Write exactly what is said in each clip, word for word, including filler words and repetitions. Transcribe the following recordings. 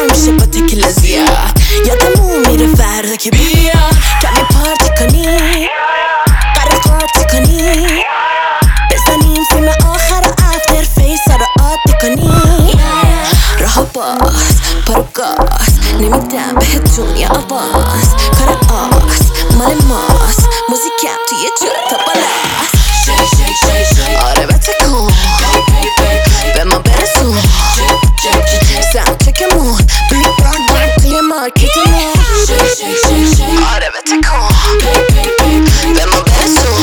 میشه با تکیلا زیاد. یادمون میره فردا که بیا کمی پارتی کنی، قرار قاطی کنی، بزنیم فیلم آخر و افتر فیسا رو عادی کنی. راه باز پارو گاز نمیدم بهتون یا آواز، کار آس مال ماست، موزیکم توی جور تا بالاست. آره بتکن به ما برسون، ساوند چکمون بیگ بران بران توی مارکتمون. آره بتکن به ما برسون،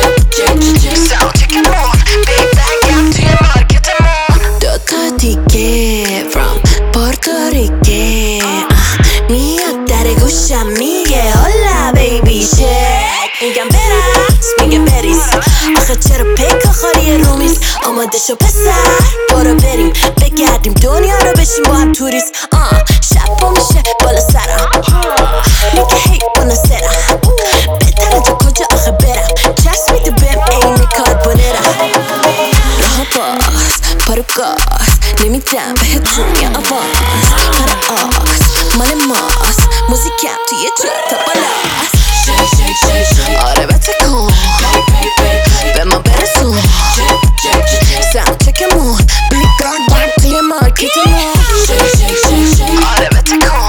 ساوند چکمون بیگ بران توی مارکتمون. دوتا دیگه from پورتوریکه میاد در گوشم میگه هولا بیبی شک، میگم برس میگه بریز، آخه چرا پیکا خالی رومیز. آماده شو پسر برو بریم بگردیم دنیا رو بشیم با هم توریست. آه شب پا میشه بالا سرم میگه هی بناسرم، بهتره تا کجا آخه برم، چشم میده بهم این کاربونرم. راه باز پارو گاز نمیدم بهتون یا آواز، کار آس مال ماست، موزیکم توی جور تا بالاست. آره بتکن به ما برسون، ساوند چکمون بیگ بران بران توی مارکتمون. آره بتکن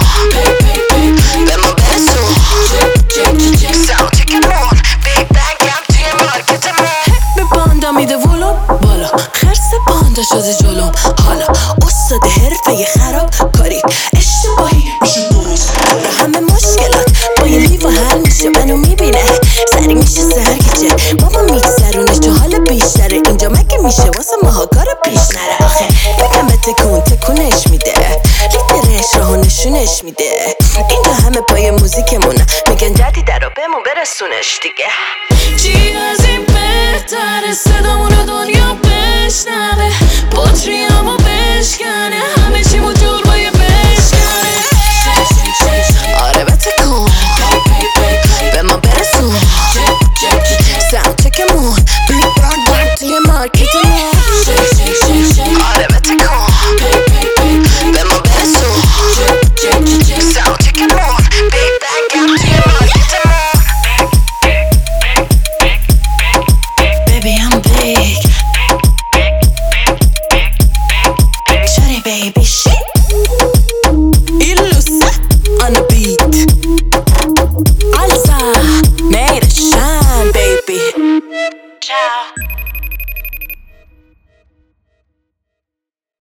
به ما برسون، ساوند چکمون بیگ بران توی مارکتمون. به باندا میده ولو بالا، خرس باندا شده جلوم حالا، استاد حرفه خراب کاری اشتباهی میشه درست. همه مشکلات با یه لیوان حل میشه، منو میبینه سری میشه سرگیجه، بابا میگذرونه چه حال بیشتره اینجا مگه میشه واسه ماها کار پیش نره. آخه میگم به تکون تکونش میده، لیدرش راهو نشونش میده، اینجا همه پای موزیکمونه، میگن جدیده رو بهمون برسونش دیگه. چی از این بهتره صدامونو دنیا بشنوه، بطریامو بشکن